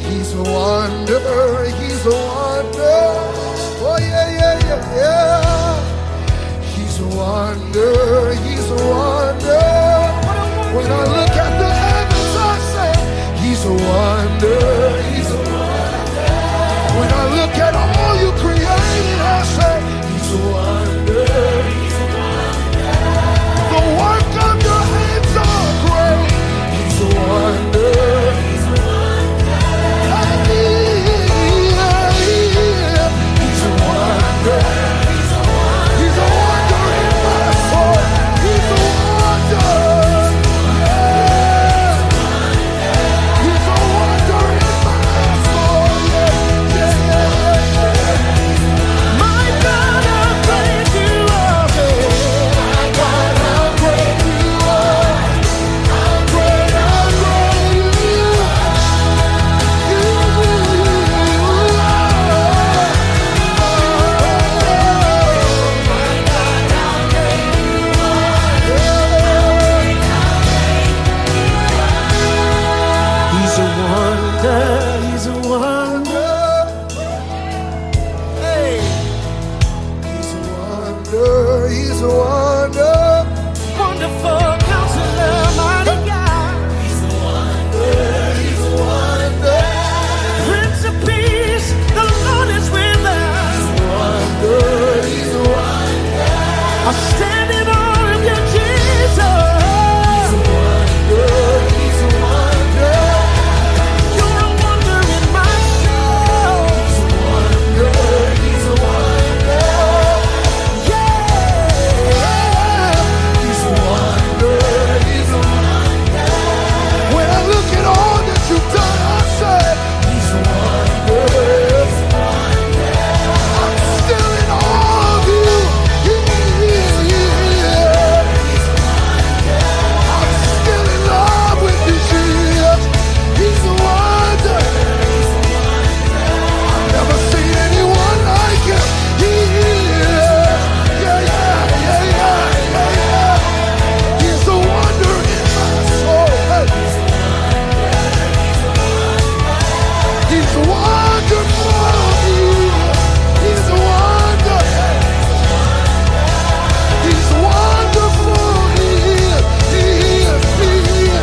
He's a wonder, he's a wonder. Oh yeah, yeah, yeah, yeah. He's a wonder, he's a wonder. When I look at the heavens, I say, he's a wonder, he's a wonder. When I look at all you created, I say, he's a wonder, he's a wonder. The work of your hands are great. He's a wonder, he's a wonder. He's a wonder, he's a wonder. He's a wonder in my soul. He's a wonder. He's a wonder in my soul. Yeah, yeah, yeah. My God, how great you are. My God, how great you are. How great you are. You He's a wonder, he's a wonder. Hey, he's a wonder, he's a wonder. Wonderful counselor, mighty God. He's a wonder, he's a wonder. Prince of peace, the Lord is with us. He's a wonder, he's a wonder. I stand in awe of you, Jesus. He's a wonder, he's a wonder. You're a wonder in my soul. He's a wonder, he's a wonder. Yeah, he's a wonder, he's a wonder. When I look at all that you've done, I say, he's a wonder, he's a wonder. I'm still in awe of you. Yeah. I'm still in love with you, Jesus. He's a wonder. I've never seen anyone like him. He is. Yeah, yeah, yeah, yeah, yeah, yeah. He's a wonder in my soul. Hey. He's wonderful. He's a wonder. He's wonderful. He is. He is. He is.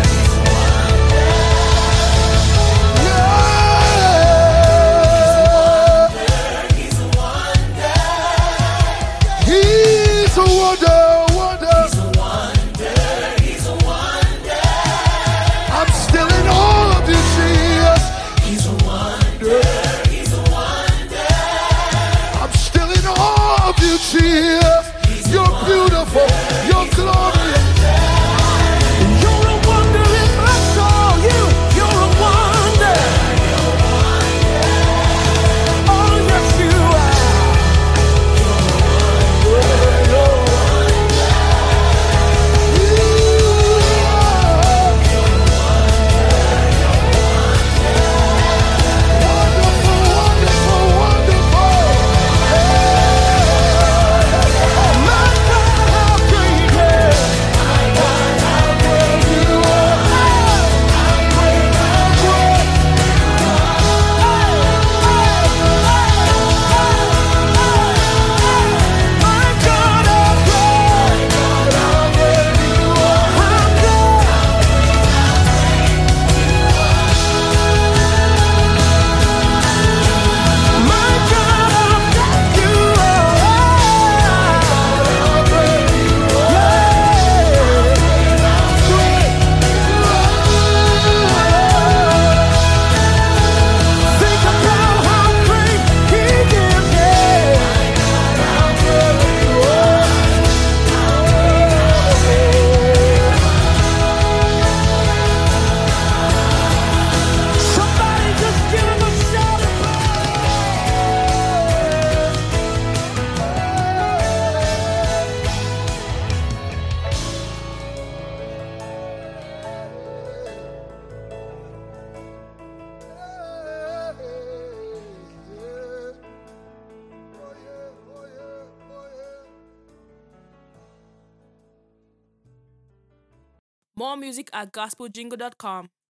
Yeah. He's a wonder, wonder. I'm still in awe of you, Jesus. He's a wonder. I'm still in awe of you, Jesus. You're beautiful. You're glorious. You're a wonder in my soul. You're a wonder. Oh, yes, you are. Wonderful, wonderful, wonderful. My God, how great you are. My God, how great you are. How great, how great. My God, how great. How great you are. How my God, how great you think about how great He is, yeah. How great you are. Somebody just give Him a shout of More music at gospeljingle.com.